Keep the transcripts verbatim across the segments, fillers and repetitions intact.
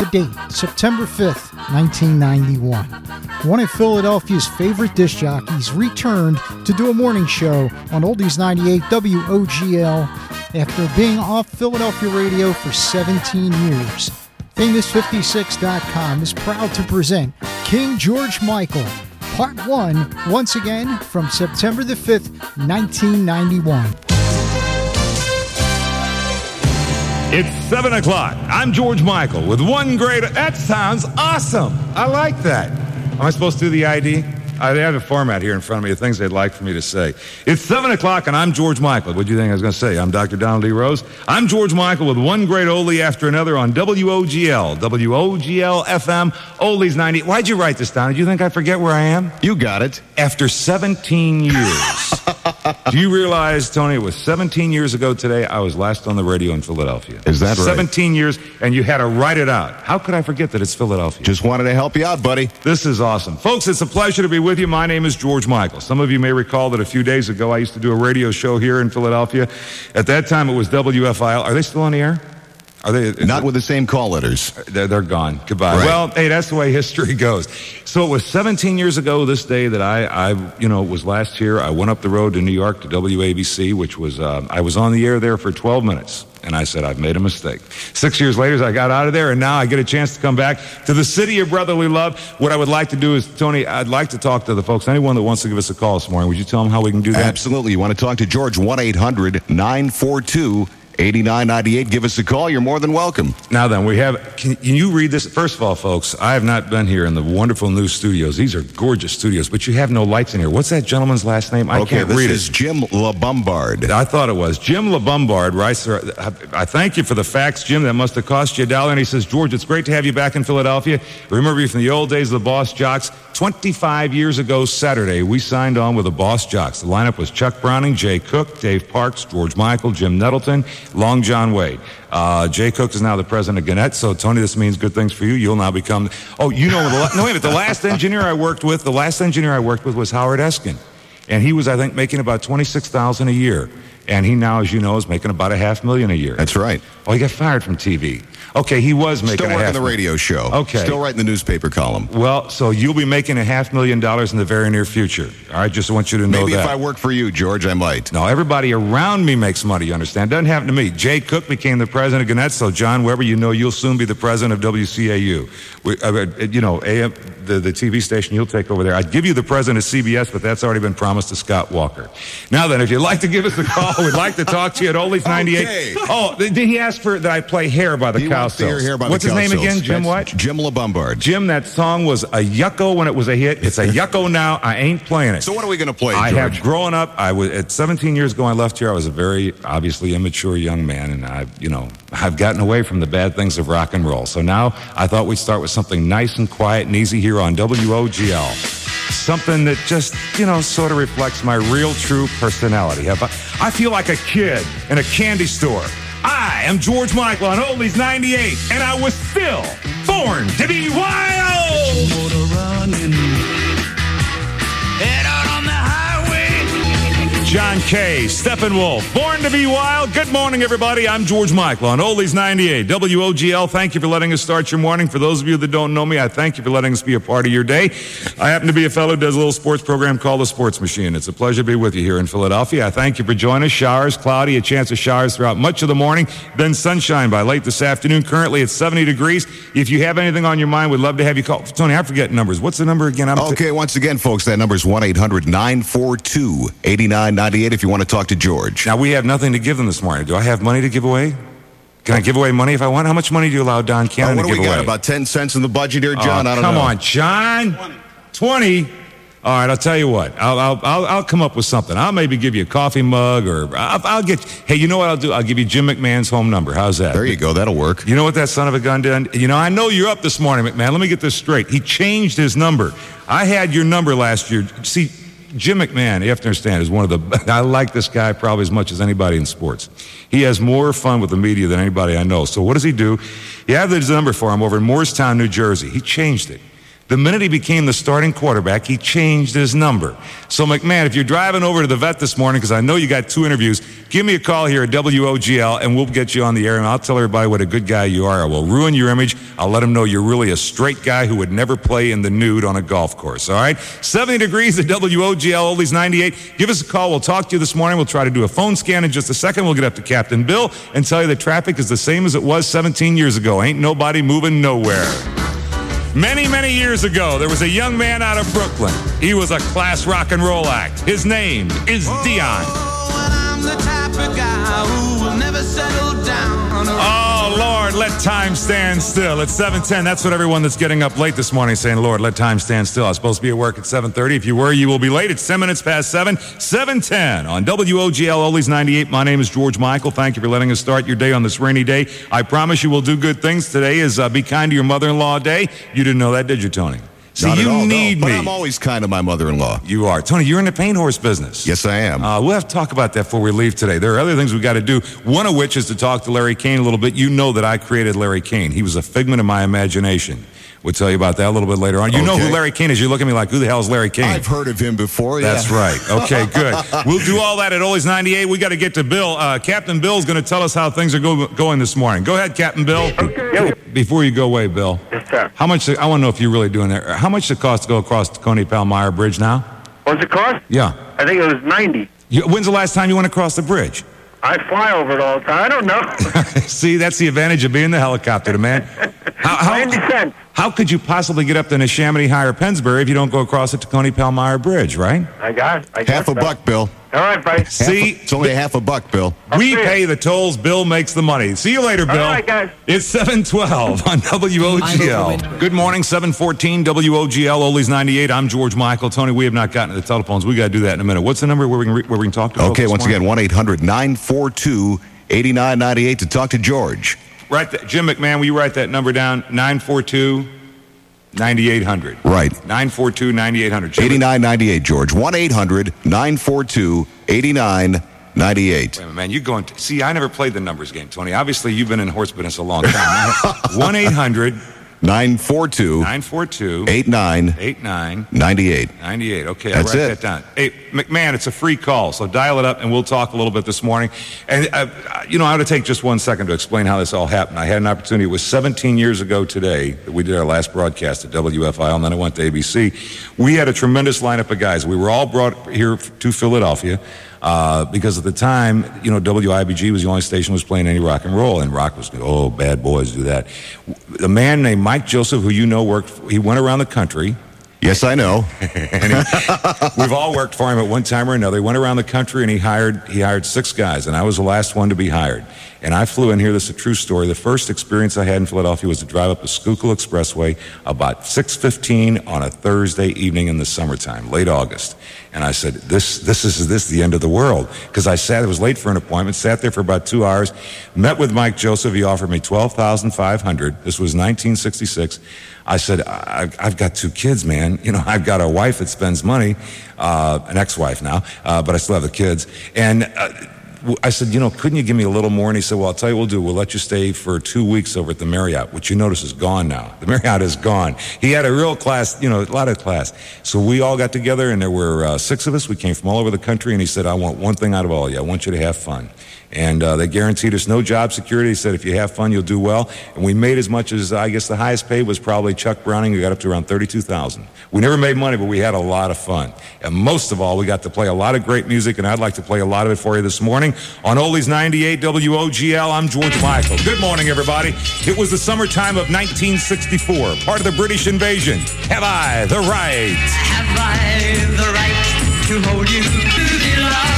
date, September fifth, nineteen ninety-one. One of Philadelphia's favorite disc jockeys returned to do a morning show on Oldies ninety-eight W O G L after being off Philadelphia radio for seventeen years. Famous fifty-six dot com is proud to present King George Michael, Part one, once again from September the fifth, nineteen ninety-one. It's seven o'clock. I'm George Michael with one great... That sounds awesome. I like that. Am I supposed to do the I D? I have a format here in front of me of things they'd like for me to say. It's seven o'clock and I'm George Michael. What do you think I was going to say? I'm Doctor Donald D. Rose. I'm George Michael with one great oldie after another on W O G L. W O G L F M, Oldies ninety. Why'd you write this down? Did you think I forget where I am? You got it. After seventeen years. Do you realize, Tony, it was seventeen years ago today I was last on the radio in Philadelphia. Is that right? seventeen years, and you had to write it out. How could I forget that it's Philadelphia? Just wanted to help you out, buddy. This is awesome. Folks, it's a pleasure to be with you. My name is George Michael. Some of you may recall that a few days ago I used to do a radio show here in Philadelphia. At that time it was W F I L. Are they still on the air? Are they not with the same call letters? They're, they're gone. Goodbye. Right. Well, hey, that's the way history goes. So it was seventeen years ago this day that I, I, you know, was last here. I went up the road to New York to W A B C, which was, uh, I was on the air there for twelve minutes. And I said, I've made a mistake. Six years later, I got out of there, and now I get a chance to come back to the city of brotherly love. What I would like to do is, Tony, I'd like to talk to the folks. Anyone that wants to give us a call this morning, would you tell them how we can do that? Absolutely. You want to talk to George, one eight hundred nine four two eighty-nine ninety-eight. Give us a call. You're more than welcome. Now then, we have, can, can you read this? First of all, folks, I have not been here in the wonderful new studios. These are gorgeous studios, but you have no lights in here. What's that gentleman's last name? I okay, can't this read is it. Jim LaBombard. I thought it was. Jim LaBombard writes, I thank you for the facts, Jim. That must have cost you a dollar. And he says, George, it's great to have you back in Philadelphia. Remember you from the old days of the Boss Jocks. twenty-five years ago Saturday, we signed on with the Boss Jocks. The lineup was Chuck Browning, Jay Cook, Dave Parks, George Michael, Jim Nettleton, Long John Wade. Uh, Jay Cook is now the president of Gannett, so Tony, this means good things for you. You'll now become, oh, you know, the, no, wait a minute, the last engineer I worked with, the last engineer I worked with was Howard Eskin. And he was, I think, making about twenty-six thousand dollars a year. And he now, as you know, is making about a half million a year. That's right. Oh, he got fired from T V. Okay, he was making Still a half. Still working the radio show. Okay. Still writing the newspaper column. Well, so you'll be making a half million dollars in the very near future. All right, just want you to know Maybe that. Maybe if I work for you, George, I might. No, everybody around me makes money, you understand. Doesn't happen to me. Jay Cook became the president of Gannett, so John Weber, you know you'll soon be the president of W C A U. We, uh, you know, A M, the, the T V station you'll take over there. I'd give you the president of C B S, but that's already been promised to Scott Walker. Now then, if you'd like to give us a call, we'd like to talk to you at Oldies ninety-eight. Okay. Oh, did he ask for that I play Hair by the he Cow wants to hear Cells? Hair by What's the his Cow name again? Cells. Jim That's what? Jim LaBombard. Jim, that song was a yucko when it was a hit. It's a yucko now. I ain't playing it. So what are we going to play, I George? have grown up. I was at seventeen years ago. I left here. I was a very obviously immature young man, and I've, you know, I've gotten away from the bad things of rock and roll. So now I thought we'd start with something nice and quiet and easy here on W O G L. Something that just, you know, sort of reflects my real, true personality. I, I feel like a kid in a candy store. I am George Michael on Oldies ninety-eight, and I was still born to be wild. Motor running, head out on the highway. John Kay, Steppenwolf, Born to be Wild. Good morning, everybody. I'm George Michael on Oldies ninety-eight, W O G L. Thank you for letting us start your morning. For those of you that don't know me, I thank you for letting us be a part of your day. I happen to be a fellow who does a little sports program called The Sports Machine. It's a pleasure to be with you here in Philadelphia. I thank you for joining us. Showers, cloudy, a chance of showers throughout much of the morning. Then sunshine by late this afternoon. Currently it's seventy degrees. If you have anything on your mind, we'd love to have you call. Tony, I forget numbers. What's the number again? I'm okay, t- once again, folks, that number is one eight hundred nine four two eighty-nine ninety-eight if you want to talk to George. Now, we have nothing to give them this morning. Do I have money to give away? Can I give away money if I want? How much money do you allow Don Cannon uh, to give away? What do we got, about ten cents in the budget here, John? Oh, I don't come know. on, John. twenty. All right, I'll tell you what. I'll, I'll, I'll, I'll come up with something. I'll maybe give you a coffee mug, or I'll, I'll get, hey, you know what I'll do? I'll give you Jim McMahon's home number. How's that? There you go. That'll work. You know what that son of a gun did? You know, I know you're up this morning, McMahon. Let me get this straight. He changed his number. I had your number last year. See, Jim McMahon, you have to understand, is one of the, I like this guy probably as much as anybody in sports. He has more fun with the media than anybody I know. So what does he do? He had his number for him over in Moorestown, New Jersey. He changed it The minute he became the starting quarterback, he changed his number. So, McMahon, if you're driving over to the vet this morning, because I know you got two interviews, give me a call here at W O G L, and we'll get you on the air, and I'll tell everybody what a good guy you are. I will ruin your image. I'll let them know you're really a straight guy who would never play in the nude on a golf course, all right? seventy degrees at W O G L, Oldies ninety-eight. Give us a call. We'll talk to you this morning. We'll try to do a phone scan in just a second. We'll get up to Captain Bill and tell you that traffic is the same as it was seventeen years ago. Ain't nobody moving nowhere. Many, many years ago, there was a young man out of Brooklyn. He was a class rock and roll act. His name is Dion. Oh, and I'm the type of guy who will never settle down. Oh, Lord, let time stand still. It's seven ten. That's what everyone that's getting up late this morning is saying, Lord, let time stand still. I was supposed to be at work at seven thirty. If you were, you will be late. It's ten minutes past seven. seven ten on W O G L, Oldies ninety-eight. My name is George Michael. Thank you for letting us start your day on this rainy day. I promise you we'll do good things. Today is uh, Be Kind to Your Mother-in-Law Day. You didn't know that, did you, Tony? See, Not you at all, need no. me. But I'm always kind to my mother-in-law. You are. Tony, you're in the paint horse business. Yes, I am. Uh, we'll have to talk about that before we leave today. There are other things we've got to do, one of which is to talk to Larry Kane a little bit. You know that I created Larry Kane. He was a figment of my imagination. We'll tell you about that a little bit later on. You Okay. know who Larry Kane is. You look at me like, who the hell is Larry Kane? I've heard of him before, yeah. That's right. Okay, good. We'll do all that at Oldies ninety-eight. We got to get to Bill. Uh, Captain Bill's going to tell us how things are go- going this morning. Go ahead, Captain Bill. Okay. Before you go away, Bill. Yes, sir. How much, I want to know if you're really doing that. How much does it cost to go across the Coney Palmyra Bridge now? What's it cost? Yeah. I think it was ninety. You, when's the last time you went across the bridge? I fly over it all the time. I don't know. See, that's the advantage of being the helicopter, man. How, how, ninety cents. how could you possibly get up to Neshaminy High or Pennsbury if you don't go across the Coney Palmyra Bridge, right? I got it. I got Half a that. buck, Bill. All right, buddy. Half See, a, it's only a half a buck, Bill. we Okay. pay the tolls, Bill makes the money. See you later, Bill. All right, guys. It's seven twelve on W O G L. Good morning, seven fourteen W O G L, Oldies ninety-eight. I'm George Michael. Tony, we have not gotten to the telephones. We got to do that in a minute. What's the number where we can, re- where we can talk to folks Okay, this once morning? again, one eight hundred nine four two eight nine nine eight to talk to George. Write that, Jim McMahon, will you write that number down? nine four two, nine eight hundred. Right. nine four two, nine eight hundred. Jim, eighty-nine ninety-eight, George. one eight hundred nine four two eight nine nine eight. Wait a minute, man, you going to, see, I never played the numbers game, Tony. Obviously, you've been in horse business a long time. one eight hundred nine four two nine four two eight nine eight nine nine eight. ninety-eight. Okay, That's I'll write it. that down. Hey, McMahon, it's a free call, so dial it up and we'll talk a little bit this morning. And, uh, you know, I ought to take just one second to explain how this all happened. I had an opportunity. It was seventeen years ago today that we did our last broadcast at W F I L, and then I went to A B C. We had a tremendous lineup of guys. We were all brought here to Philadelphia. Uh, because at the time, you know, W I B G was the only station that was playing any rock and roll, and rock was, oh, bad boys do that. A man named Mike Joseph, who you know worked, he went around the country. Yes, I know. And he, we've all worked for him at one time or another. He went around the country and he hired he hired six guys, and I was the last one to be hired. And I flew in here. This is a true story. The first experience I had in Philadelphia was to drive up the Schuylkill Expressway about six fifteen on a Thursday evening in the summertime, late August. And I said, this this is this the end of the world? Because I sat, I was late for an appointment, sat there for about two hours, met with Mike Joseph. He offered me twelve thousand five hundred dollars. This was nineteen sixty-six. I said, I, I've got two kids, man. You know, I've got a wife that spends money, uh, an ex-wife now, uh, but I still have the kids. And uh, I said, you know, couldn't you give me a little more? And he said, well, I'll tell you what we'll do. We'll let you stay for two weeks over at the Marriott, which you notice is gone now. The Marriott is gone. He had a real class, you know, a lot of class. So we all got together, and there were uh, six of us. We came from all over the country, and he said, I want one thing out of all of you. I want you to have fun. And uh, they guaranteed us no job security. He said, if you have fun, you'll do well. And we made as much as, I guess the highest paid was probably Chuck Browning. We got up to around thirty-two thousand dollars. We never made money, but we had a lot of fun. And most of all, we got to play a lot of great music, and I'd like to play a lot of it for you this morning. On Oldies ninety-eight W O G L, I'm George Michael. Good morning, everybody. It was the summertime of nineteen sixty-four, part of the British invasion. Have I the right? Have I the right to hold you to the love?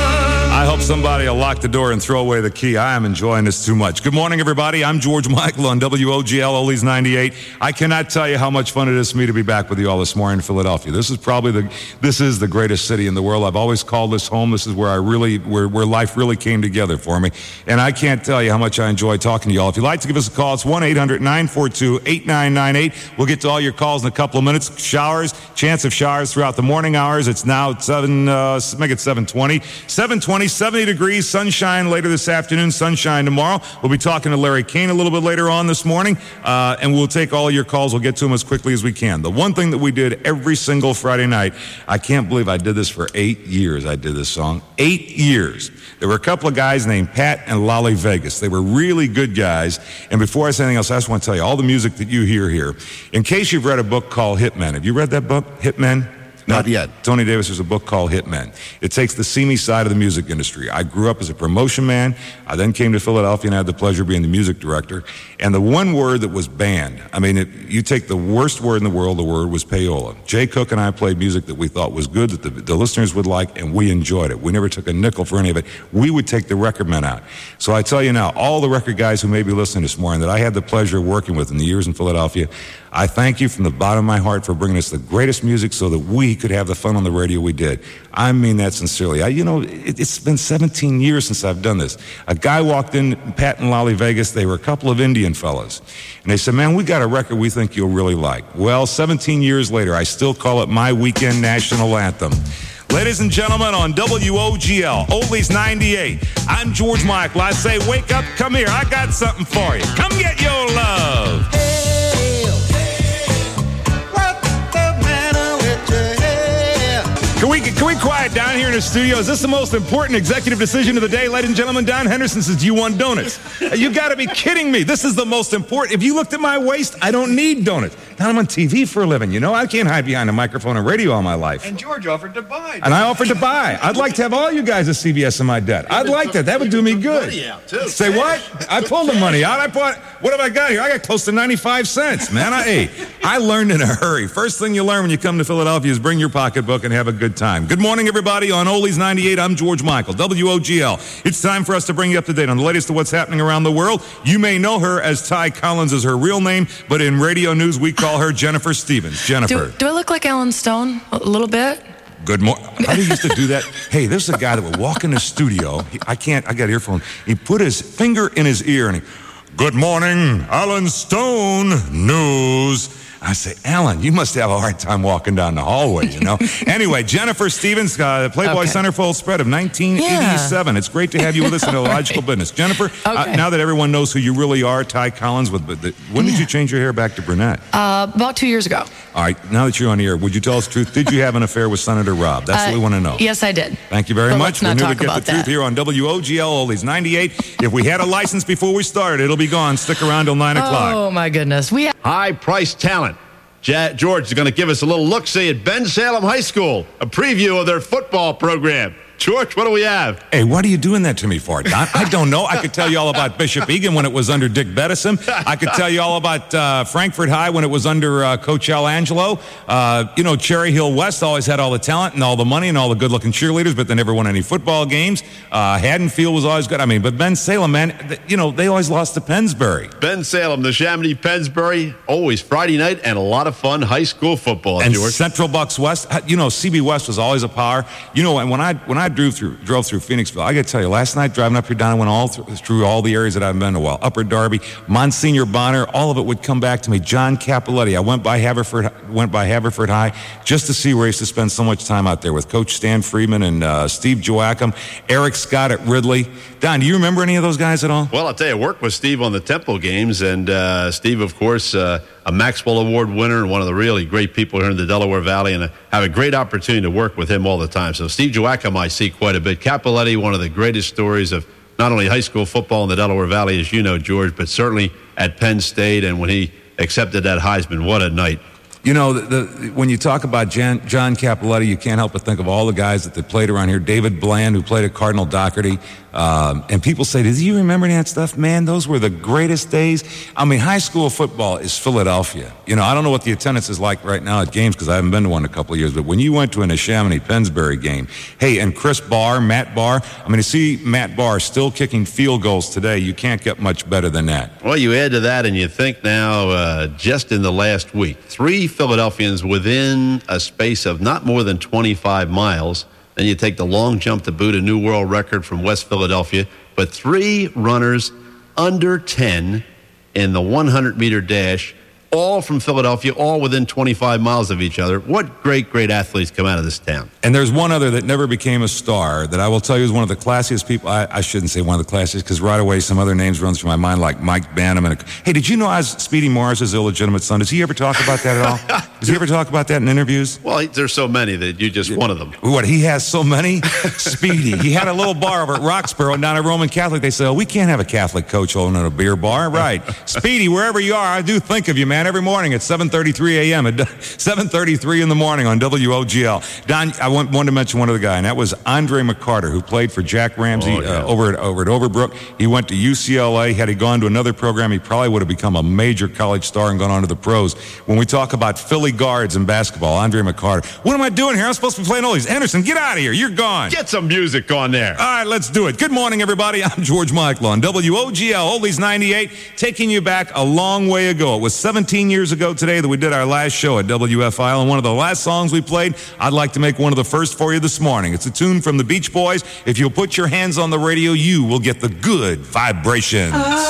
I hope somebody will lock the door and throw away the key. I am enjoying this too much. Good morning, everybody. I'm George Michael on W O G L, Oldies ninety-eight. I cannot tell you how much fun it is for me to be back with you all this morning in Philadelphia. This is probably the this is the greatest city in the world. I've always called this home. This is where I really where where life really came together for me. And I can't tell you how much I enjoy talking to you all. If you'd like to give us a call, it's one eight hundred nine four two eight nine nine eight. We'll get to all your calls in a couple of minutes. Showers, chance of showers throughout the morning hours. It's now seven uh make it seven twenty. seven twenty, seven seventy degrees, sunshine later this afternoon, sunshine tomorrow. We'll be talking to Larry Kane a little bit later on this morning, uh, and we'll take all your calls. We'll get to them as quickly as we can. The one thing that we did every single Friday night, I can't believe I did this for eight years. I did this song. Eight years. There were a couple of guys named Pat and Lolly Vegas. They were really good guys. And before I say anything else, I just want to tell you, all the music that you hear here, in case you've read a book called Hitmen. Have you read that book, Hitmen? Not yet. Tony Davis, there's a book called Hitmen. It takes the seamy side of the music industry. I grew up as a promotion man. I then came to Philadelphia and I had the pleasure of being the music director. And the one word that was banned, I mean, it, you take the worst word in the world, the word was payola. Jay Cook and I played music that we thought was good, that the, the listeners would like, and we enjoyed it. We never took a nickel for any of it. We would take the record men out. So I tell you now, all the record guys who may be listening this morning that I had the pleasure of working with in the years in Philadelphia, I thank you from the bottom of my heart for bringing us the greatest music so that we could have the fun on the radio we did. I mean that sincerely. I, you know, it, it's been seventeen years since I've done this. A guy walked in, Pat and Lolly Vegas, they were a couple of Indian fellas. And they said, man, we got a record we think you'll really like. Well, seventeen years later, I still call it my weekend national anthem. Ladies and gentlemen, on W O G L, Oldies ninety-eight, I'm George Michael. I say, wake up, come here, I got something for you. Come get your love. Can we, can we quiet down here in the studio? Is this the most important executive decision of the day? Ladies and gentlemen, Don Henderson says, do you want donuts? You got to be kidding me. This is the most important. If you looked at my waist, I don't need donuts. Now I'm on T V for a living, you know? I can't hide behind a microphone and radio all my life. And George offered to buy. And I offered to buy. I'd like to have all you guys at C B S in my debt. I'd like that. That would do me good. Say what? I pulled the money out. I bought, what have I got here? I got close to ninety-five cents, man. I, hey, I learned in a hurry. First thing you learn when you come to Philadelphia is bring your pocketbook and have a good time. Good morning, everybody. On Oldies ninety-eight, I'm George Michael, W O G L. It's time for us to bring you up to date on the latest of what's happening around the world. You may know her as Ty Collins is her real name, but in radio news, we call her Jennifer Stevens. Jennifer. Do, do I look like Alan Stone a little bit? Good morning. How do you used to do that? Hey, there's a guy that would walk in the studio. He, I can't, I got earphone. He put his finger in his ear and he, good morning, Alan Stone News. I say, Alan, you must have a hard time walking down the hallway, you know? Anyway, Jennifer Stevens, uh, Playboy Okay. Centerfold spread of nineteen eighty-seven. Yeah. It's great to have you with us in Illogical right. Business. Jennifer, okay. uh, now that everyone knows who you really are, Ty Collins, with the, when yeah. did you change your hair back to brunette? Uh, about two years ago. All right, now that you're on the air, would you tell us the truth? Did you have an affair with Senator Rob? That's uh, what we want to know. Yes, I did. Thank you very but much. Let's We're not new talk to get about the truth that. here on W O G L, Oldies ninety-eight. If we had a license before we started, it'll be gone. Stick around till nine o'clock. Oh, my goodness. We ha- High-priced talent. Ja- George is going to give us a little look-see at Ben Salem High School, a preview of their football program. George, what do we have? Hey, what are you doing that to me for, Don? I don't know. I could tell you all about Bishop Egan when it was under Dick Bedison. I could tell you all about uh, Frankfurt High when it was under uh, Coach Al Angelo. Uh, you know, Cherry Hill West always had all the talent and all the money and all the good-looking cheerleaders, but they never won any football games. Uh, Haddonfield was always good. I mean, but Ben Salem, man, th- you know, they always lost to Pennsbury. Ben Salem, the Chamonix Pennsbury, always Friday night and a lot of fun high school football, and George. Central Bucks West, you know, C B West was always a power. You know, and when I when I drove through drove through Phoenixville, I got to tell you, last night driving up here, Don, I went all through, through all the areas that I've been to. Well, Upper Darby, Monsignor Bonner, all of it would come back to me. John Capoletti. I went by Haverford, went by Haverford High just to see where I used to spend so much time out there with Coach Stan Friedman and uh, Steve Joachim, Eric Scott at Ridley. Don, do you remember any of those guys at all? Well, I'll tell you, I worked with Steve on the Temple games, and uh, Steve, of course, uh, a Maxwell Award winner and one of the really great people here in the Delaware Valley, and I have a great opportunity to work with him all the time. So Steve Joachim I see quite a bit. Capoletti, one of the greatest stories of not only high school football in the Delaware Valley, as you know, George, but certainly at Penn State, and when he accepted that Heisman, what a night. You know, the, the, when you talk about Jan, John Capoletti, you can't help but think of all the guys that they played around here. David Bland, who played at Cardinal Doherty. Um, and people say, do you remember any of that stuff? Man, those were the greatest days. I mean, high school football is Philadelphia. You know, I don't know what the attendance is like right now at games because I haven't been to one in a couple of years. But when you went to an Chamonix-Pennsbury game, hey, and Chris Barr, Matt Barr, I mean, to see Matt Barr still kicking field goals today, you can't get much better than that. Well, you add to that and you think now, uh, just in the last week, three Philadelphians within a space of not more than twenty-five miles. Then you take the long jump to boot, a new world record from West Philadelphia. But three runners under ten in the hundred-meter dash all from Philadelphia, all within twenty-five miles of each other. What great, great athletes come out of this town. And there's one other that never became a star that I will tell you is one of the classiest people. I, I shouldn't say one of the classiest because right away some other names run through my mind like Mike Bantam. And hey, did you know I was Speedy Morris's illegitimate son? Does he ever talk about that at all? Does he ever talk about that in interviews? Well, there's so many that you're just one of them. What, he has so many? Speedy. He had a little bar over at Roxborough, not a Roman Catholic. They said, oh, we can't have a Catholic coach owning a beer bar. Right. Speedy, wherever you are, I do think of you, man, every morning at seven thirty-three a.m. at seven thirty-three in the morning on W O G L. Don, I want, wanted to mention one other guy, and that was Andre McCarter, who played for Jack Ramsey oh, yeah. uh, over, at, over at Overbrook. He went to U C L A. Had he gone to another program, he probably would have become a major college star and gone on to the pros. When we talk about Philly guards in basketball, Andre McCarter. What am I doing here? I'm supposed to be playing all these. Anderson, get out of here. You're gone. Get some music on there. All right, let's do it. Good morning, everybody. I'm George Michael on W O G L, Oldies ninety-eight, taking you back a long way ago. It was seventeen years ago today that we did our last show at W F I L, and one of the last songs we played, I'd like to make one of the first for you this morning. It's a tune from the Beach Boys. If you'll put your hands on the radio, you will get the good vibrations.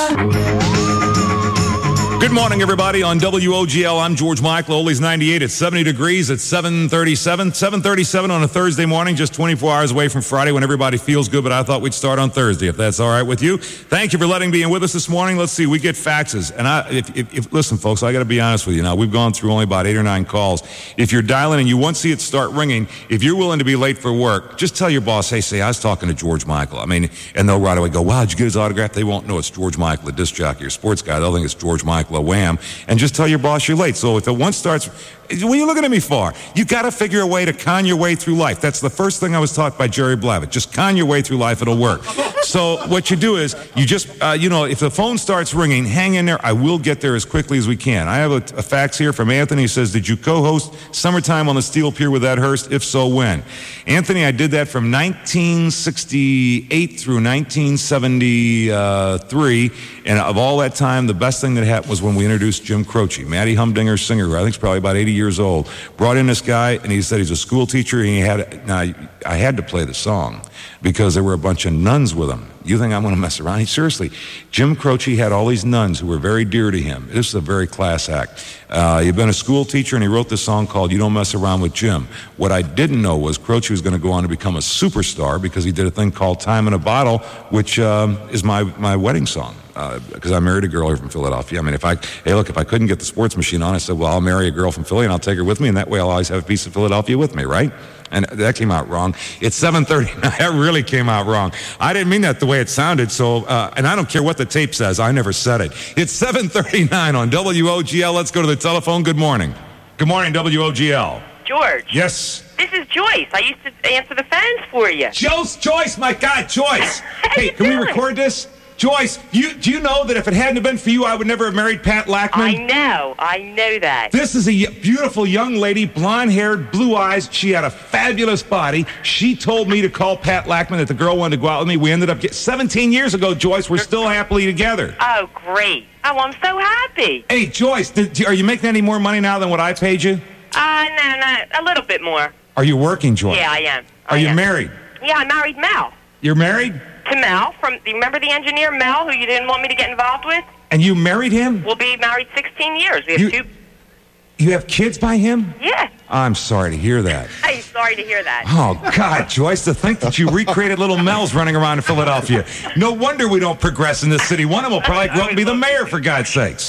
Good morning, everybody. On W O G L, I'm George Michael, Oldies ninety-eight. It's seventy degrees at seven thirty-seven. seven thirty-seven on a Thursday morning, just twenty-four hours away from Friday when everybody feels good, but I thought we'd start on Thursday, if that's all right with you. Thank you for letting me in with us this morning. Let's see, we get faxes. And I, if, if, if listen, folks, I got to be honest with you now. We've gone through only about eight or nine calls. If you're dialing and you want to see it start ringing, if you're willing to be late for work, just tell your boss, hey, say, I was talking to George Michael. I mean, and they'll right away go, wow, did you get his autograph? They won't know it's George Michael, a disc jockey or sports guy. They'll think it's George Michael, a Wham. And just tell your boss you're late. So if the one starts, what are you looking at me for? You got to figure a way to con your way through life. That's the first thing I was taught by Jerry Blavitt. Just con your way through life. It'll work. So what you do is you just, uh, you know, if the phone starts ringing, hang in there. I will get there as quickly as we can. I have a, a fax here from Anthony. He says, did you co-host Summertime on the Steel Pier with Ed Hurst? If so, when? Anthony, I did that from nineteen sixty-eight through nineteen seventy-three. And of all that time, the best thing that happened was when we introduced Jim Croce, Matty Humdinger singer, who I think is probably about eighty years old, brought in this guy, and he said he's a school teacher, and he had, now, I had to play the song because there were a bunch of nuns with him. You think I'm going to mess around? He, seriously, Jim Croce had all these nuns who were very dear to him. This is a very class act. Uh, he'd been a school teacher, and he wrote this song called You Don't Mess Around with Jim. What I didn't know was Croce was going to go on to become a superstar because he did a thing called Time in a Bottle, which um, is my, my wedding song. Because uh, I married a girl here from Philadelphia. I mean, if I, hey, look, if I couldn't get the sports machine on, I said, well, I'll marry a girl from Philly and I'll take her with me, and that way I'll always have a piece of Philadelphia with me, right? And that came out wrong. It's seven thirty. That really came out wrong. I didn't mean that the way it sounded, so, uh, and I don't care what the tape says. I never said it. It's seven thirty-nine on W O G L. Let's go to the telephone. Good morning. Good morning, W O G L. George. Yes. This is Joyce. I used to answer the phones for you. Joyce, Joyce, my God, Joyce. Hey, can doing? we record this? Joyce, you, do you know that if it hadn't been for you, I would never have married Pat Lackman? I know. I know that. This is a y- beautiful young lady, blonde-haired, blue eyes. She had a fabulous body. She told me to call Pat Lackman that the girl wanted to go out with me. We ended up getting seventeen years ago, Joyce. We're still happily together. Oh, great. Oh, I'm so happy. Hey, Joyce, did, are you making any more money now than what I paid you? Uh, no, no, a little bit more. Are you working, Joyce? Yeah, I am. Are I you am. married? Yeah, I married Mel. You're married? To Mel. From, do you remember the engineer, Mel, who you didn't want me to get involved with? And you married him? We'll be married sixteen years. We have you, two... You have kids by him? Yeah. I'm sorry to hear that. Hey, sorry to hear that. Oh, God, Joyce, to think that you recreated little Mel's running around in Philadelphia. No wonder we don't progress in this city. One of them will probably grow up and be the mayor, for God's sakes.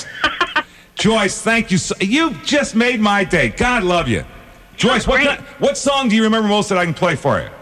Joyce, thank you. So, you just made my day. God love you. Joyce, what, kind, what song do you remember most that I can play for you?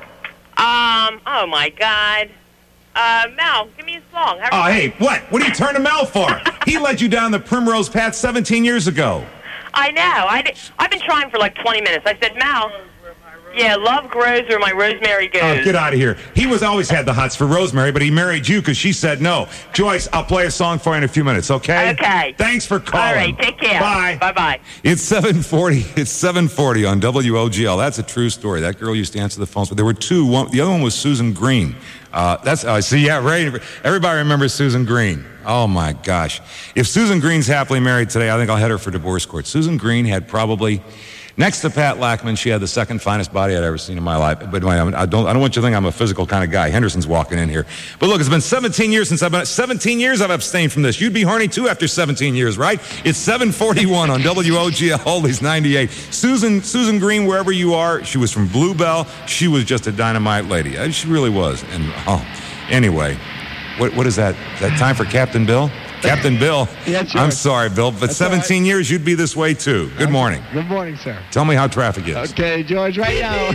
Um, oh, my God. Uh, Mel, give me a song. Oh, uh, hey, what? What do you turn to Mel for? He led you down the primrose path seventeen years ago. I know. I did, I've been trying for like twenty minutes. I said, Mel, yeah, love grows where my rosemary goes. Oh, get out of here. He was always had the hots for Rosemary, but he married you because she said no. Joyce, I'll play a song for you in a few minutes, okay? Okay. Thanks for calling. All right, take care. Bye. Bye-bye. It's seven forty. It's seven forty on W O G L. That's a true story. That girl used to answer the phones, but there were two. One, the other one was Susan Green. Uh, that's, I uh, see, yeah, right. Everybody remembers Susan Green. Oh, my gosh. If Susan Green's happily married today, I think I'll head her for divorce court. Susan Green had probably, Next to Pat Lackman, she had the second finest body I'd ever seen in my life. But I don't, I don't want you to think I'm a physical kind of guy. Henderson's walking in here. But look, it's been seventeen years since I've been, seventeen years I've abstained from this. You'd be horny too after seventeen years, right? It's seven forty-one on W O G L Oldies ninety-eight. Susan, Susan Green, wherever you are, she was from Bluebell. She was just a dynamite lady. She really was. And oh, anyway, what what is that? Is that time for Captain Bill? Captain Bill, Yeah, sure. I'm sorry, Bill, but That's seventeen all right. years, you'd be this way too. Good morning. Good morning, sir. Tell me how traffic is. Okay, George, right now.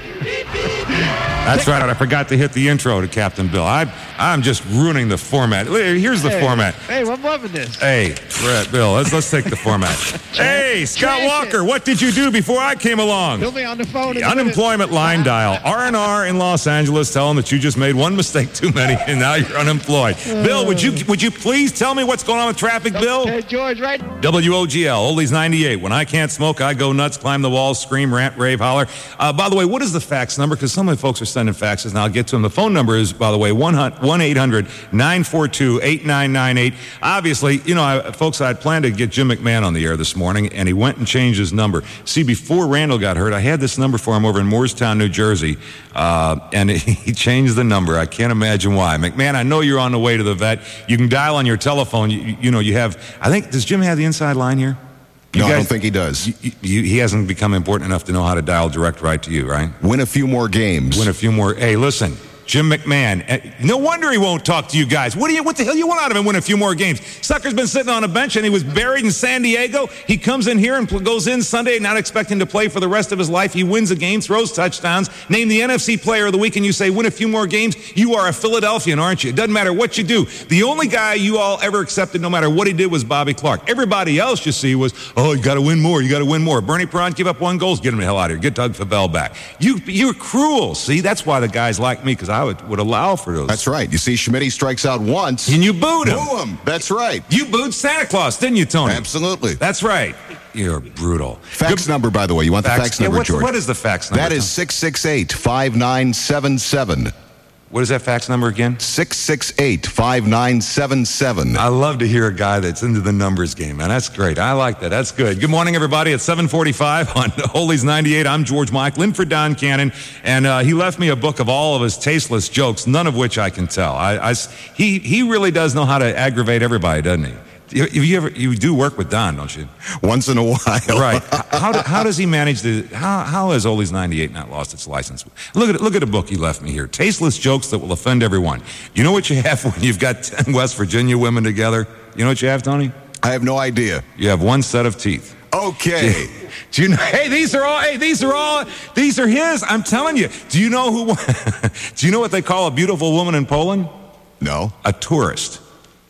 That's right. I forgot to hit the intro to Captain Bill. I, I'm just ruining the format. Here's the hey, format. Hey, I'm loving this. Hey, Brett, Bill, let's let's take the format. Hey, Scott Trash Walker, it. what did you do before I came along? He'll be on the phone. in The a minute. unemployment line dial. R and R in Los Angeles, tell them that you just made one mistake too many and now you're unemployed. Bill, would you would you please tell me what's going on with traffic, Bill? Okay, George, right? W O G L, Oldies ninety-eight. When I can't smoke, I go nuts, climb the walls, scream, rant, rave, holler. Uh, by the way, what is the fax number? Because some of the folks are sending faxes, and I'll get to them. The phone number is, by the way, one eight hundred nine four two eight nine nine eight. Obviously, you know, I, folks, I had planned to get Jim McMahon on the air this morning, and he went and changed his number. See, before Randall got hurt, I had this number for him over in Moorestown, New Jersey, uh, and he changed the number. I can't imagine why. McMahon, I know you're on the way to the vet. You can dial on your telephone. You, you know, you have, I think, does Jim have the inside line here? You No, I guys- don't think he does. You, you, he hasn't become important enough to know how to dial direct right to you, right? Win a few more games. Win a few more. Hey, listen, Jim McMahon. eh, No wonder he won't talk to you guys. What do you? What the hell you want out of him? Win a few more games. Sucker's been sitting on a bench and he was buried in San Diego. He comes in here and pl- goes in Sunday, not expecting to play for the rest of his life. He wins a game, throws touchdowns, named the N F C Player of the Week, and you say win a few more games. You are a Philadelphian, aren't you? It doesn't matter what you do. The only guy you all ever accepted, no matter what he did, was Bobby Clark. Everybody else, you see, was oh, you got to win more. You got to win more. Bernie Perron, give up one goal, get him the hell out of here. Get Doug Favell back. You you're cruel. See, that's why the guys like me, because I would, would allow for those. That's right. You see, Schmitty strikes out once. And you booed him. Boo him. That's right. You booed Santa Claus, didn't you, Tony? Absolutely. That's right. You're brutal. Fax Good- number, by the way. You want the fax Yeah, number, what's- George? what is the fax number? That is six six eight, five nine seven seven. What is that fax number again? six six eight, five nine seven seven. I love to hear a guy that's into the numbers game, man. That's great. I like that. That's good. Good morning, everybody. It's seven forty-five on Oldies ninety-eight. I'm George Michael, in for Don Cannon, and uh, he left me a book of all of his tasteless jokes, none of which I can tell. I, I, he, he really does know how to aggravate everybody, doesn't he? You, you ever you do work with Don, don't you? Once in a while. Right. How, do, how does he manage to? How how has Oldies ninety-eight not lost its license? Look at look at a book he left me here. Tasteless jokes that will offend everyone. You know what you have when you've got ten West Virginia women together? You know what you have, Tony? I have no idea. You have one set of teeth. Okay. Do you know? Hey, these are all. Hey, these are all. These are his. I'm telling you. Do you know who? Do you know what they call a beautiful woman in Poland? No. A tourist.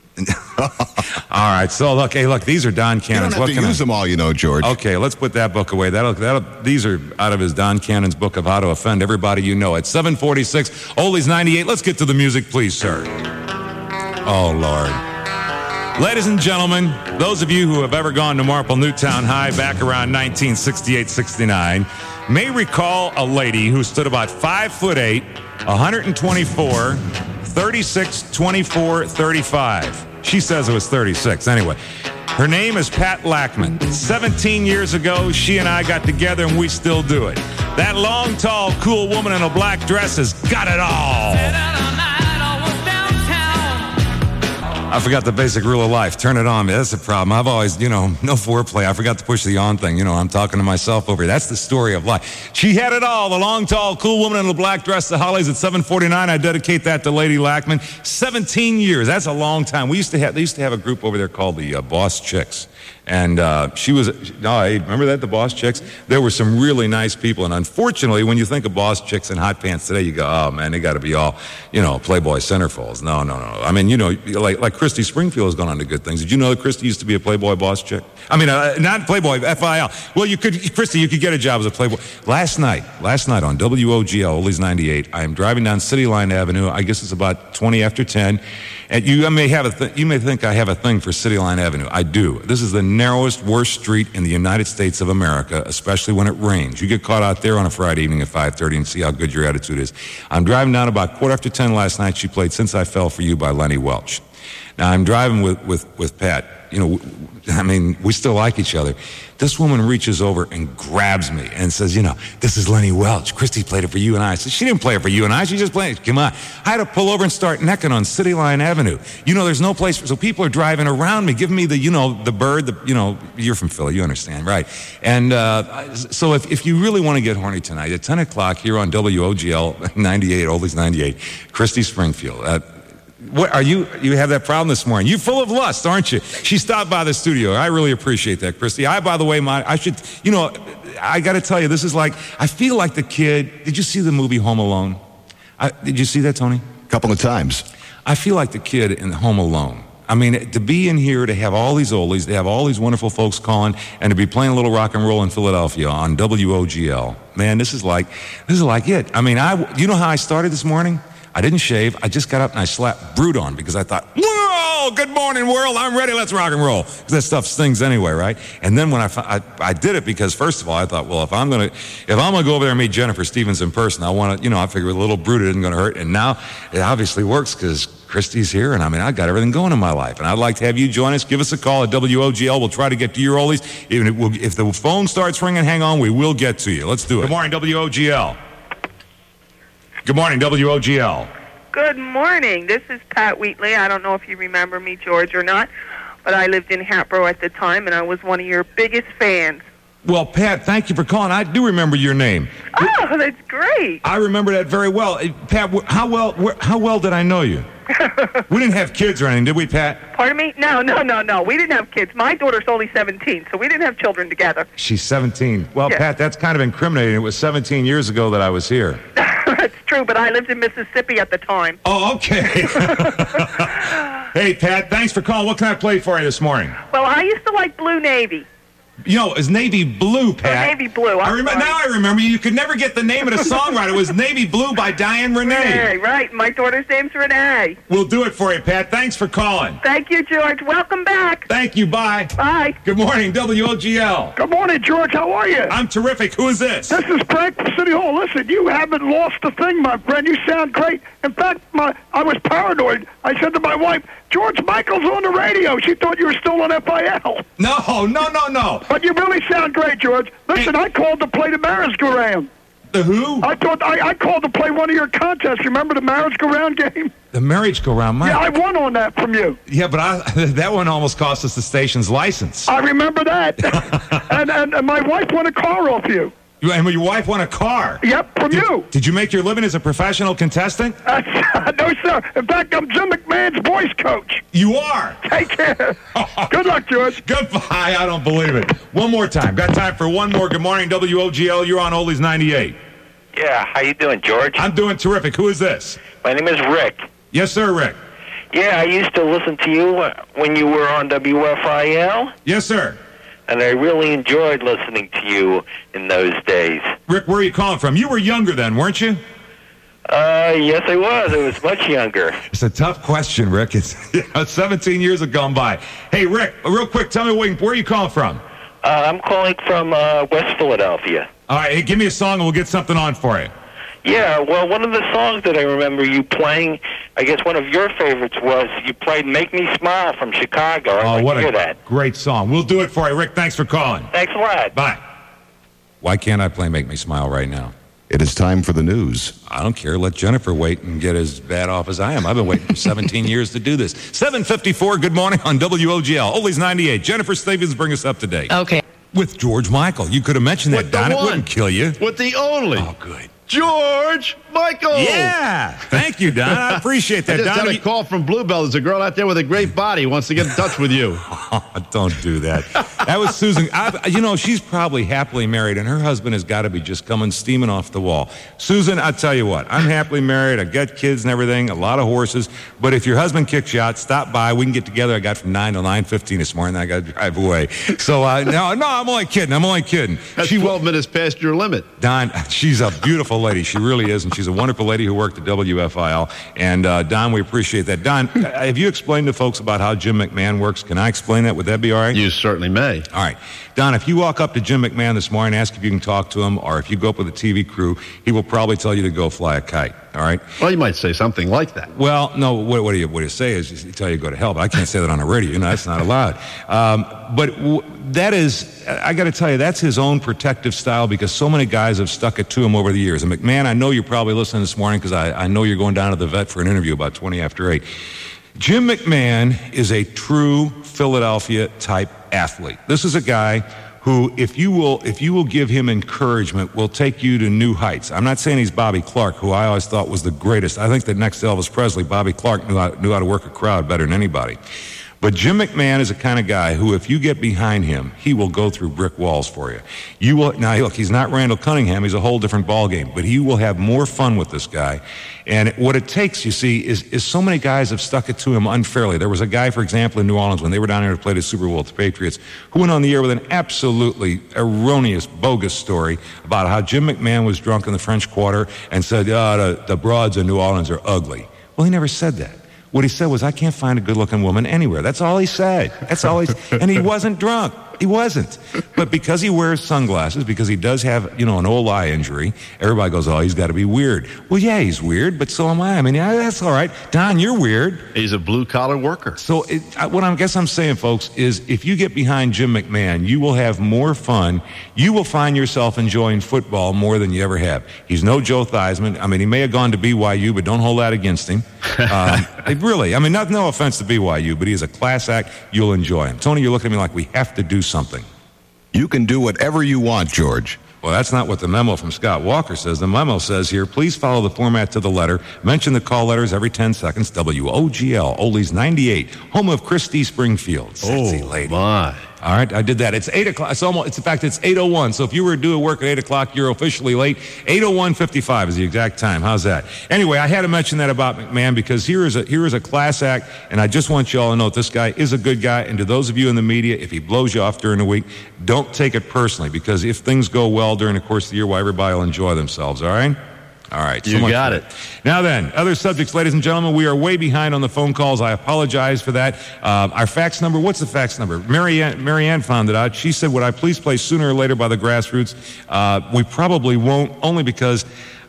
All right. So look. Hey, look. These are Don You Cannon's. don't have What to can I- use them all, you know, George. Okay, let's put that book away. That'll, that'll, these are out of his Don Cannon's book of how to offend everybody you know. It's seven forty-six, Oldies ninety-eight. Let's get to the music, please, sir. Oh, Lord. Ladies and gentlemen, those of you who have ever gone to Marple Newtown High back around nineteen sixty-eight sixty-nine may recall a lady who stood about five foot eight, one twenty-four, thirty-six, twenty-four, thirty-five. She says it was thirty-six. Anyway, her name is Pat Lackman. seventeen years ago, she and I got together and we still do it. That long, tall, cool woman in a black dress has got it all. I forgot the basic rule of life. Turn it on. That's the problem. I've always, you know, no foreplay. I forgot to push the on thing. You know, I'm talking to myself over here. That's the story of life. She had it all. The long, tall, cool woman in the black dress, the Hollies at seven forty-nine. I dedicate that to Lady Lackman. seventeen years. That's a long time. We used to have, they used to have a group over there called the uh, Boss Chicks. And uh, she was, no, hey, remember that, the Boss Chicks? There were some really nice people. And unfortunately, when you think of Boss Chicks and hot pants today, you go, oh, man, they got to be all, you know, Playboy centerfolds. No, no, no. I mean, you know, like like Christy Springfield has gone on to good things. Did you know that Christy used to be a Playboy Boss Chick? I mean, uh, not Playboy, F I L. Well, you could, Christy, you could get a job as a Playboy. Last night, last night on W O G L, Oldies ninety-eight, I am driving down City Line Avenue. I guess it's about twenty after ten. And you may have a th- you may think I have a thing for City Line Avenue. I do. This is the narrowest, worst street in the United States of America, especially when it rains. You get caught out there on a Friday evening at five thirty and see how good your attitude is. I'm driving down about quarter after ten last night. She played Since I Fell for You by Lenny Welch. Now, I'm driving with, with, with Pat. You know, I mean, we still like each other. This woman reaches over and grabs me and says, you know, this is Lenny Welch. Christy played it for you and I. I said, she didn't play it for you and I. She just played it. Come on. I had to pull over and start necking on City Line Avenue. You know, there's no place for, so people are driving around me, giving me the, you know, the bird, the, you know, you're from Philly, you understand, right? And uh, so if, if you really want to get horny tonight, at ten o'clock here on W O G L ninety-eight, Oldies ninety-eight, Christy Springfield. Uh, What are you? You have that problem this morning. You're full of lust, aren't you? She stopped by the studio. I really appreciate that, Christy. I, by the way, my I should, you know, I got to tell you, this is like I feel like the kid. Did you see the movie Home Alone? I, did you see that, Tony? A couple of times. I feel like the kid in Home Alone. I mean, to be in here, to have all these oldies, to have all these wonderful folks calling, and to be playing a little rock and roll in Philadelphia on W O G L. Man, this is like this is like it. I mean, I you know how I started this morning? I didn't shave. I just got up and I slapped Brute on because I thought, whoa, good morning, world. I'm ready. Let's rock and roll. Because that stuff stings anyway, right? And then when I, I, I did it because, first of all, I thought, well, if I'm going to if I'm gonna go over there and meet Jennifer Stevens in person, I want to, you know, I figured a little Brute isn't going to hurt. And now it obviously works because Christy's here. And I mean, I got everything going in my life. And I'd like to have you join us. Give us a call at W O G L. We'll try to get to your oldies. Even if, we'll, if the phone starts ringing, hang on. We will get to you. Let's do it. Good morning, W O G L. Good morning, W O G L. Good morning. This is Pat Wheatley. I don't know if you remember me, George, or not, but I lived in Hatboro at the time, and I was one of your biggest fans. Well, Pat, thank you for calling. I do remember your name. Oh, that's great. I remember that very well. Pat, how well how well did I know you? We didn't have kids or anything, did we, Pat? Pardon me? No, no, no, no. We didn't have kids. My daughter's only seventeen, so we didn't have children together. She's seventeen. Well, Yeah. Pat, that's kind of incriminating. It was seventeen years ago that I was here. That's true, but I lived in Mississippi at the time. Oh, okay. Hey, Pat, thanks for calling. What can I play for you this morning? Well, I used to like Blue Navy. You know, it was Navy Blue, Pat. Oh, Navy Blue. I I'm remember, sorry. now I remember. You could never get the name of the song right. It was Navy Blue by Diane Renee. Renee, right. My daughter's name's Renee. We'll do it for you, Pat. Thanks for calling. Thank you, George. Welcome back. Thank you. Bye. Bye. Good morning, W O G L. Good morning, George. How are you? I'm terrific. Who is this? This is Frank from City Hall. Listen, you haven't lost a thing, my friend. You sound great. In fact, my I was paranoid. I said to my wife, George Michael's on the radio. She thought you were still on F I L. No, no, no, no. But you really sound great, George. Listen, Hey. I called to play the marriage go round. The who? I thought I, I called to play one of your contests. Remember the marriage go round game? The marriage go round. Yeah, I won on that from you. Yeah, but I, that one almost cost us the station's license. I remember that. and, and and my wife won a car off you. You, and your wife won a car. Yep, from Did, you. did you make your living as a professional contestant? Uh, no, sir. In fact, I'm Jim McMahon's voice coach. You are. Take care. Good luck, George. Goodbye. I don't believe it. One more time. Got time for one more. Good morning, W O G L. You're on Oldies ninety-eight. Yeah, how you doing, George? I'm doing terrific. Who is this? My name is Rick. Yes, sir, Rick. Yeah, I used to listen to you uh, when you were on W F I L, Yes, sir. and I really enjoyed listening to you in those days. Rick, where are you calling from? You were younger then, weren't you? Uh, yes, I was. I was much younger. It's a tough question, Rick. It's you know, seventeen years have gone by. Hey, Rick, real quick, tell me where, where are you calling from? Uh, I'm calling from uh, West Philadelphia. All right, hey, give me a song and we'll get something on for you. Yeah, well, one of the songs that I remember you playing, I guess one of your favorites was you played "Make Me Smile" from Chicago. I'd Oh, like what to a hear that. great song. We'll do it for you, Rick. Thanks for calling. Thanks a lot. Bye. Why can't I play Make Me Smile right now? It is time for the news. I don't care. Let Jennifer wait and get as bad off as I am. I've been waiting for seventeen years to do this. seven fifty-four, good morning on W O G L. Oldies ninety-eight. Jennifer Stevens, bring us up to date. Okay. With George Michael. You could have mentioned that, With the Don. It one. wouldn't kill you. With the only Oh, good. George Michael. Yeah. Thank you, Don. I appreciate I that, just Don. got a You- call from Bluebell. There's a girl out there with a great body who wants to get in touch with you. Oh, don't do that. That was Susan. I, you know, she's probably happily married, and her husband has got to be just coming steaming off the wall. Susan, I tell you what, I'm happily married. I got kids and everything, a lot of horses. But if your husband kicks you out, stop by. We can get together. I got from nine to nine fifteen this morning. I got to drive away. So uh, no, no, I'm only kidding. I'm only kidding. That's She twelve minutes past your limit. Don, she's a beautiful lady. She really is, and she's a wonderful lady who worked at W F I L. And uh, Don, we appreciate that. Don, have you explained to folks about how Jim McMahon works? Can I explain that? Would that be all right? You certainly may. All right. Don, if you walk up to Jim McMahon this morning, ask if you can talk to him, or if you go up with the T V crew, he will probably tell you to go fly a kite. All right. Well, you might say something like that. Well, no. What, what do you what do you say is you tell you to go to hell. But I can't say that on the radio. You know, that's not allowed. Um, but w- that is, I got to tell you, that's his own protective style because so many guys have stuck it to him over the years. And McMahon, I know you're probably listening this morning because I, I know you're going down to the vet for an interview about twenty after eight. Jim McMahon is a true Philadelphia type athlete. This is a guy who, if you will, if you will give him encouragement, will take you to new heights. I'm not saying he's Bobby Clark, who I always thought was the greatest. I think that next to Elvis Presley, Bobby Clark knew how, knew how to work a crowd better than anybody. But Jim McMahon is the kind of guy who, if you get behind him, he will go through brick walls for you. You will now look. He's not Randall Cunningham. He's a whole different ballgame. But he will have more fun with this guy. And what it takes, you see, is is so many guys have stuck it to him unfairly. There was a guy, for example, in New Orleans when they were down here to play the Super Bowl with the Patriots, who went on the air with an absolutely erroneous, bogus story about how Jim McMahon was drunk in the French Quarter and said, oh, the, the broads in New Orleans are ugly. Well, he never said that. What he said was, I can't find a good-looking woman anywhere. That's all he said. That's all he said. And he wasn't drunk. He wasn't. But because he wears sunglasses, because he does have, you know, an old eye injury, everybody goes, oh, he's got to be weird. Well, yeah, he's weird, but so am I. I mean, yeah, that's all right. Don, you're weird. He's a blue-collar worker. So it, I, what I guess I'm saying, folks, is if you get behind Jim McMahon, you will have more fun. You will find yourself enjoying football more than you ever have. He's no Joe Theismann. I mean, he may have gone to B Y U, but don't hold that against him. Um, really, I mean, not, no offense to B Y U, but he's a class act. You'll enjoy him. Tony, you're looking at me like we have to do something. You can do whatever you want, George. Well, that's not what the memo from Scott Walker says. The memo says here, please follow the format to the letter. Mention the call letters every ten seconds. W O G L, Oldies ninety-eight, home of Christy Springfield. Sexy oh, lady. My. All right, I did that. It's eight o'clock. It's almost. It's in fact, it's eight oh one. So if you were to do a work at eight o'clock, you're officially late. eight oh one fifty-five is the exact time. How's that? Anyway, I had to mention that about McMahon because here is a here is a class act, and I just want you all to know that this guy is a good guy. And to those of you in the media, if he blows you off during the week, don't take it personally because if things go well during the course of the year, well, everybody will enjoy themselves. All right. All right. So you got it. Now then, other subjects, ladies and gentlemen, we are way behind on the phone calls. I apologize for that. Uh, our fax number, what's the fax number? Marianne, Marianne found it out. She said, would I please play Sooner or Later by the Grassroots? Uh, we probably won't, only because,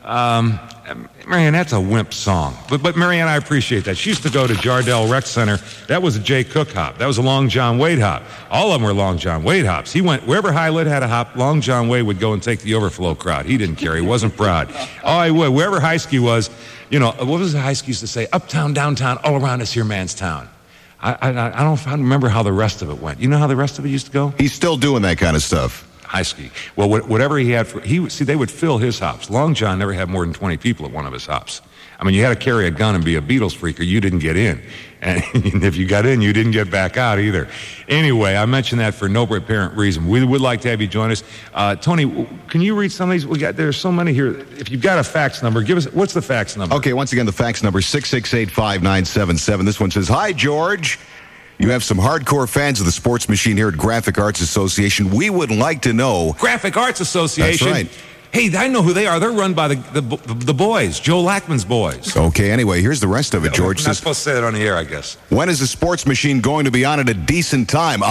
um, Marianne, that's a wimp song. But, but Marianne, I appreciate that. She used to go to Jardel Rec Center. That was a Jay Cook hop. That was a Long John Wade hop. All of them were Long John Wade hops. He went, wherever High Lit had a hop, Long John Wade would go and take the overflow crowd. He didn't care. He wasn't proud. Oh, he would. Wherever High-Ski was, you know, what was the High-Ski used to say? Uptown, downtown, all around us here, man's town. I, I, I, don't, I don't remember how the rest of it went. You know how the rest of it used to go? He's still doing that kind of stuff. High-Ski. Well, whatever he had for, he see, they would fill his hops. Long John never had more than twenty people at one of his hops. I mean, you had to carry a gun and be a Beatles freak or you didn't get in. And if you got in, you didn't get back out either. Anyway, I mentioned that for no apparent reason. We would like to have you join us. Uh, Tony, can you read some of these? We got, there's so many here. If you've got a fax number, give us, what's the fax number? Okay, once again, the fax number, six six eight, five nine seven seven. This one says, hi, George. You have some hardcore fans of the Sports Machine here at Graphic Arts Association. We would like to know... Graphic Arts Association? That's right. Hey, I know who they are. They're run by the the, the boys, Joe Lackman's boys. Okay, anyway, here's the rest of it, George. I'm not supposed to say that on the air, I guess. When is the Sports Machine going to be on at a decent time?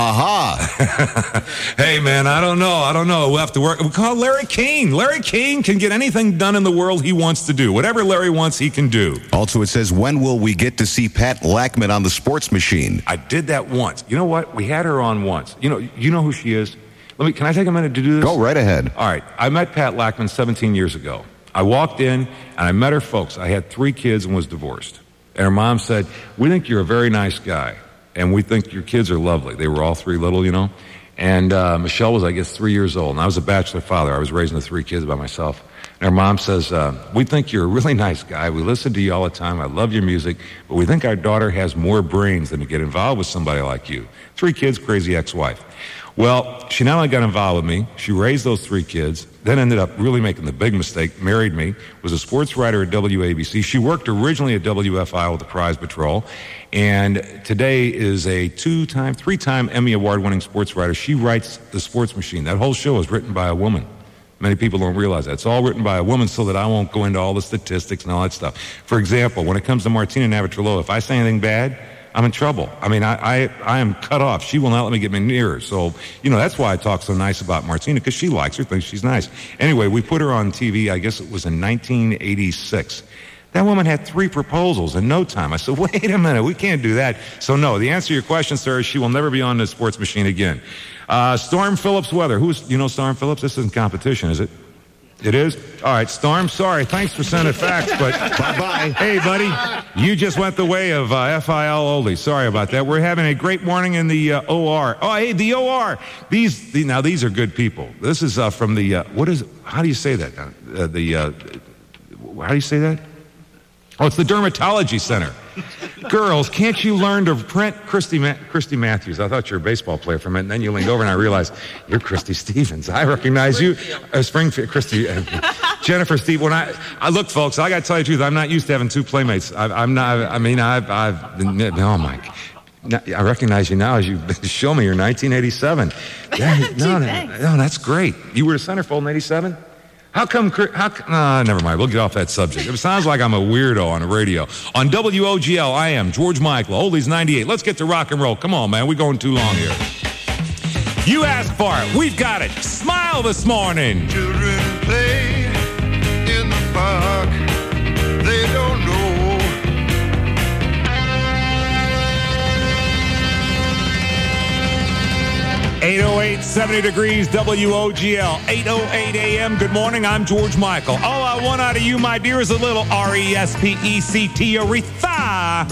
Aha! Hey, man, I don't know. I don't know. We'll have to work. We call Larry King. Larry King can get anything done in the world he wants to do. Whatever Larry wants, he can do. Also, it says, when will we get to see Pat Lackman on the Sports Machine? I did that once. You know what? We had her on once. You know, you know who she is? Let me, can I take a minute to do this? Go right ahead. All right. I met Pat Lackman seventeen years ago. I walked in, and I met her folks. I had three kids and was divorced. And her mom said, we think you're a very nice guy, and we think your kids are lovely. They were all three little, you know. And uh, Michelle was, I guess, three years old, and I was a bachelor father. I was raising the three kids by myself. And her mom says, uh, we think you're a really nice guy. We listen to you all the time. I love your music, but we think our daughter has more brains than to get involved with somebody like you. Three kids, crazy ex-wife. Well, she not only got involved with me, she raised those three kids, then ended up really making the big mistake, married me, was a sports writer at W A B C. She worked originally at W F I with the Prize Patrol, and today is a two-time, three-time Emmy Award-winning sports writer. She writes The Sports Machine. That whole show is written by a woman. Many people don't realize that. It's all written by a woman so that I won't go into all the statistics and all that stuff. For example, when it comes to Martina Navratilova, if I say anything bad, I'm in trouble. I mean, I, I I am cut off. She will not let me get me near her. So, you know, that's why I talk so nice about Martina, because she likes her, thinks she's nice. Anyway, we put her on T V, I guess it was in nineteen eighty-six. That woman had three proposals in no time. I said, wait a minute, we can't do that. So no, the answer to your question, sir, is she will never be on the sports machine again. Uh, Storm Phillips weather. Who's, you know Storm Phillips? This isn't competition, is it? It is? All right, Storm, sorry. Thanks for sending facts, but bye-bye. Hey, buddy, you just went the way of uh, F I L Oldie. Sorry about that. We're having a great morning in the uh, O R. Oh, hey, the O R. These, the, now, these are good people. This is uh, from the, uh, what is, how do you say that? Uh, the, uh, how do you say that? Oh, it's the Dermatology Center. Girls, can't you learn to print? Christy, Ma- Christy Matthews. I thought you were a baseball player for a minute, and then you leaned over and I realized you're Christy Stevens. I recognize you. Uh, Springfield, Christy, uh, Jennifer Steve. When I, I look, folks, I got to tell you the truth. I'm not used to having two playmates. I, I'm not. I mean, I've, I've. Been, oh my. I recognize you now as you show me. You're nineteen eighty-seven. Yeah, no, no, no, that's great. You were a centerfold in eighty-seven. How come, how, uh, never mind, we'll get off that subject. It sounds like I'm a weirdo on the radio. On W O G L, I am George Michael, Oldies ninety-eight. Let's get to rock and roll. Come on, man, we're going too long here. You asked for it, we've got it. Smile this morning. Children play in the park, they don't know. eight oh eight, seventy degrees, W O G L, eight oh eight a.m. Good morning, I'm George Michael. All I want out of you, my dear, is a little R E S P E C T, Aretha.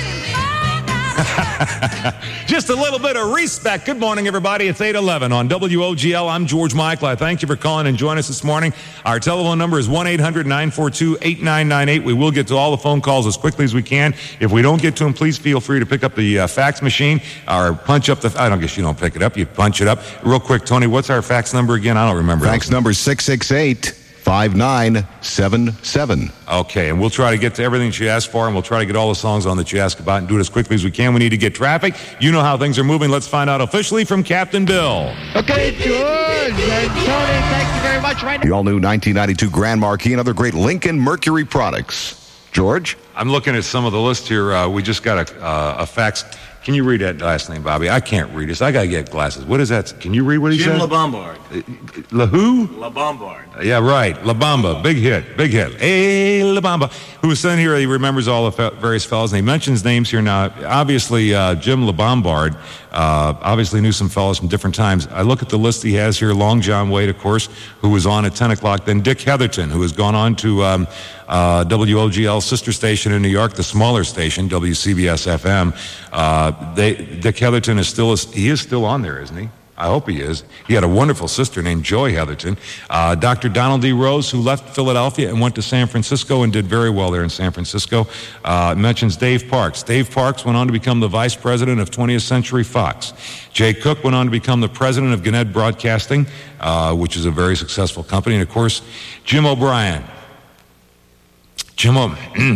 Just a little bit of respect. Good morning, everybody. It's eight eleven on W O G L. I'm George Michael. I thank you for calling and joining us this morning. Our telephone number is one eight hundred nine four two eight nine nine eight. We will get to all the phone calls as quickly as we can. If we don't get to them, please feel free to pick up the uh, fax machine or punch up the, I don't guess you don't pick it up. You punch it up. Real quick, Tony, what's our fax number again? I don't remember. Fax number six six eight, five nine seven seven. Okay, and we'll try to get to everything she asked for, and we'll try to get all the songs on that you asked about and do it as quickly as we can. We need to get traffic. You know how things are moving. Let's find out officially from Captain Bill. Okay, George and Tony, thank you very much. Right now. The all-new nineteen ninety-two Grand Marquis and other great Lincoln Mercury products. George? I'm looking at some of the list here. Uh, we just got a, uh, a fax. Can you read that last name, Bobby? I can't read this. I got to get glasses. What is that? Can you read what he Jim said? Jim LaBombard. Uh, La who? LaBombard. Yeah, right. La Bamba. Big hit. Big hit. Hey, La Bamba. Who was sitting here, he remembers all the fe- various fellas, and he mentions names here now. Obviously, uh, Jim LaBombard uh, obviously knew some fellas from different times. I look at the list he has here. Long John Wade, of course, who was on at ten o'clock. Then Dick Heatherton, who has gone on to um, uh, W O G L sister station in New York, the smaller station, W C B S F M. Uh, they, Dick Heatherton is still, he is still on there, isn't he? I hope he is. He had a wonderful sister named Joy Heatherton. Uh, Doctor Donald D. Rose, who left Philadelphia and went to San Francisco and did very well there in San Francisco, uh, mentions Dave Parks. Dave Parks went on to become the vice president of twentieth Century Fox. Jay Cook went on to become the president of Gannett Broadcasting, uh, which is a very successful company. And, of course, Jim O'Brien. Jim, o-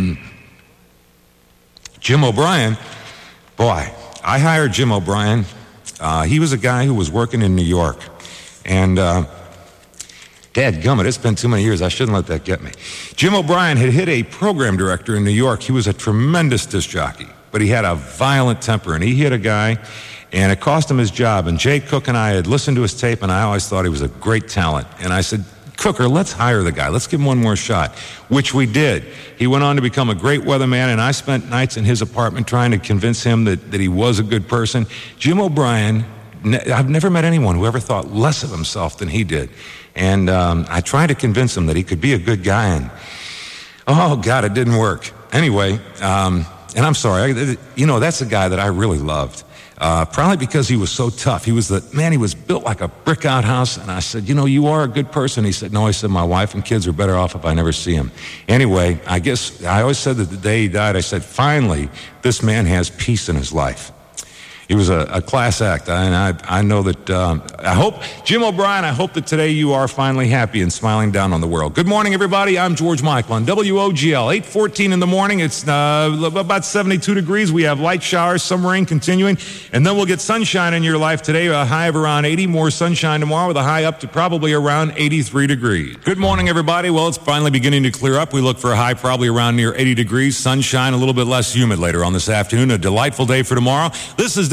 Jim O'Brien, boy, I hired Jim O'Brien. Uh, he was a guy who was working in New York. And, uh, dadgummit, it's been too many years. I shouldn't let that get me. Jim O'Brien had hit a program director in New York. He was a tremendous disc jockey, but he had a violent temper, and he hit a guy, and it cost him his job. And Jay Cook and I had listened to his tape, and I always thought he was a great talent. And I said, Cooker, let's hire the guy. Let's give him one more shot, which we did. He went on to become a great weatherman, and I spent nights in his apartment trying to convince him that, that he was a good person. Jim O'Brien, ne- I've never met anyone who ever thought less of himself than he did. And um, I tried to convince him that he could be a good guy, and oh, God, it didn't work. Anyway, um, and I'm sorry, I, you know, that's a guy that I really loved. Uh, probably because he was so tough. He was the, man, he was built like a brick outhouse. And I said, you know, you are a good person. He said, no, I said, my wife and kids are better off if I never see him. Anyway, I guess, I always said that the day he died, I said, finally, this man has peace in his life. He was a, a class act, and I, I know that, um, I hope, Jim O'Brien, I hope that today you are finally happy and smiling down on the world. Good morning, everybody. I'm George Michael on W O G L, eight fourteen in the morning. It's uh, about seventy-two degrees. We have light showers, some rain continuing, and then we'll get sunshine in your life today, a high of around eighty, more sunshine tomorrow with a high up to probably around eighty-three degrees. Good morning, everybody. Well, it's finally beginning to clear up. We look for a high probably around near eighty degrees, sunshine, a little bit less humid later on this afternoon. A delightful day for tomorrow. This is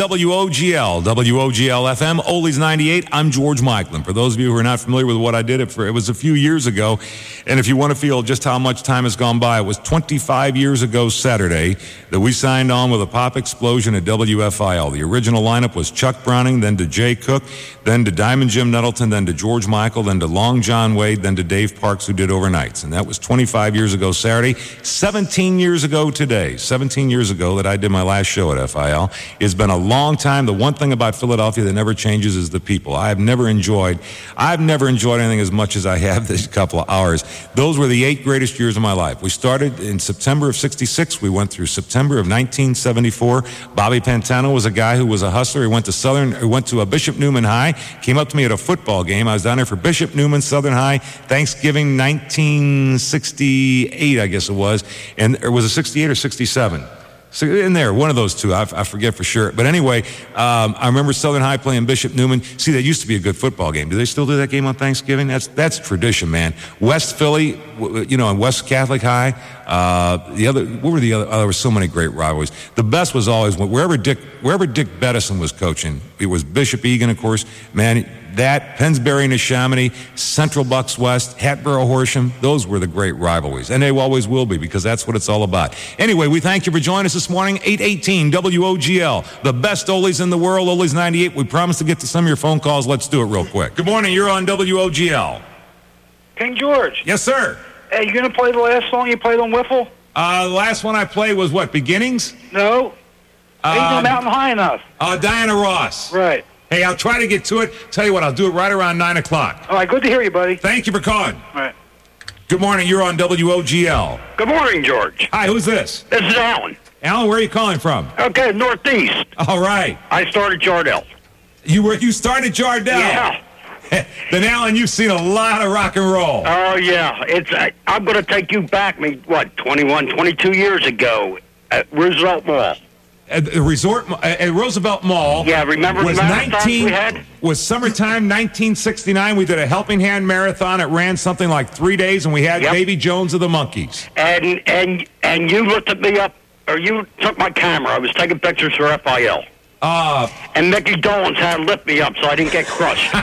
W O G L, W O G L F M, Oldies ninety-eight. I'm George Michael. And for those of you who are not familiar with what I did, it, for, it was a few years ago. And if you want to feel just how much time has gone by, it was twenty-five years ago Saturday that we signed on with a pop explosion at W F I L. The original lineup was Chuck Browning, then to Jay Cook, then to Diamond Jim Nettleton, then to George Michael, then to Long John Wade, then to Dave Parks, who did overnights. And that was twenty-five years ago Saturday. seventeen years ago today, seventeen years ago that I did my last show at F I L. It's been a long time. The one thing about Philadelphia that never changes is the people. I have never enjoyed, I've never enjoyed anything as much as I have this couple of hours. Those were the eight greatest years of my life. We started in September of sixty-six. We went through September of nineteen seventy-four. Bobby Pantano was a guy who was a hustler. He went to Southern, he went to a Bishop Newman High, came up to me at a football game. I was down there for Bishop Newman, Southern High, Thanksgiving nineteen sixty-eight, I guess it was. And it was a sixty-eight or sixty-seven. So in there, one of those two, I, I forget for sure. But anyway, um, I remember Southern High playing Bishop Newman. See, that used to be a good football game. Do they still do that game on Thanksgiving? That's that's tradition, man. West Philly, you know, and West Catholic High. Uh, the other, what were the other? Oh, there were so many great rivalries. The best was always wherever Dick, wherever Dick Bettison was coaching. It was Bishop Egan, of course. Man, that Pennsbury and Neshaminy, Central Bucks West, Hatboro Horsham. Those were the great rivalries, and they always will be because that's what it's all about. Anyway, we thank you for joining us this morning. eight eighteen W O G L, the best oldies in the world. Oldies ninety-eight. We promise to get to some of your phone calls. Let's do it real quick. Good morning. You're on W O G L. King George. Yes, sir. Hey, you going to play the last song you played on Wiffle? Uh, the last one I played was what, Beginnings? No. Uh, Ain't No Mountain High Enough. Uh, Diana Ross. Right. Hey, I'll try to get to it. Tell you what, I'll do it right around nine o'clock. All right, good to hear you, buddy. Thank you for calling. All right. Good morning. You're on W O G L. Good morning, George. Hi, who's this? This is Alan. Alan, where are you calling from? Okay, Northeast. All right. I started Jardel. You were you started Jardel? Yeah. Then, Alan, you've seen a lot of rock and roll. Oh, yeah. It's. Uh, I'm going to take you back, me, what, twenty-one, twenty-two years ago at Roosevelt Mall. At the resort at Roosevelt Mall. Yeah, remember was the marathons we had? Was summertime nineteen sixty-nine. We did a Helping Hand Marathon. It ran something like three days, and we had Yep. Davy Jones of the Monkees. And and and you lifted me up, or you took my camera. I was taking pictures for F I L. Uh, and Mickey Dolenz had to lift me up so I didn't get crushed.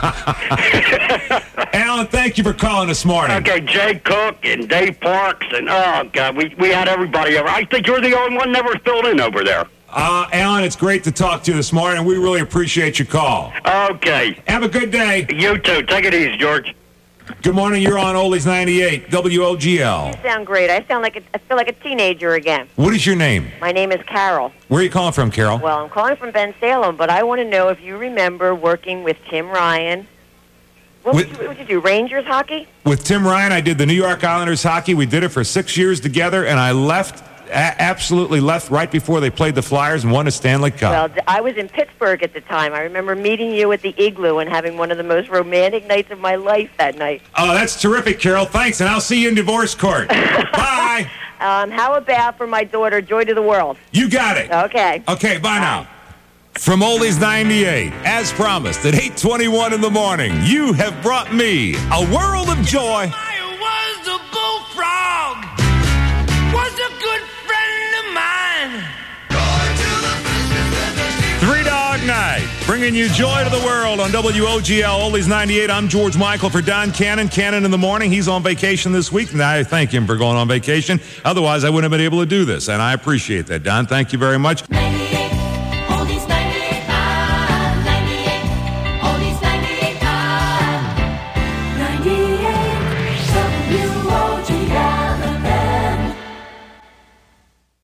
Alan, thank you for calling this morning. Okay, Jay Cook and Dave Parks, and oh, God, we, we had everybody over. I think you're the only one never filled in over there. Uh, Alan, it's great to talk to you this morning. We really appreciate your call. Okay. Have a good day. You too. Take it easy, George. Good morning. You're on Oldies ninety-eight, W O G L. You sound great. I sound like a, I feel like a teenager again. What is your name? My name is Carol. Where are you calling from, Carol? Well, I'm calling from Ben Salem, but I want to know if you remember working with Tim Ryan. What With- would you, what would you do, Rangers hockey? With Tim Ryan, I did the New York Islanders hockey. We did it for six years together, and I left, a- absolutely left right before they played the Flyers and won a Stanley Cup. Well, th- I was in Pittsburgh at the time. I remember meeting you at the Igloo and having one of the most romantic nights of my life that night. Oh, that's terrific, Carol. Thanks, and I'll see you in divorce court. Bye. Um, how about for my daughter, Joy to the World? You got it. Okay. Okay, bye now. From Oldies ninety-eight, as promised, at eight twenty-one in the morning, you have brought me a world of joy. Was a bullfrog, was a good friend of mine. Three Dog Night, bringing you joy to the world on W O G L, Oldies ninety-eight. I'm George Michael for Don Cannon. Cannon in the morning. He's on vacation this week, and I thank him for going on vacation. Otherwise, I wouldn't have been able to do this, and I appreciate that, Don. Thank you very much.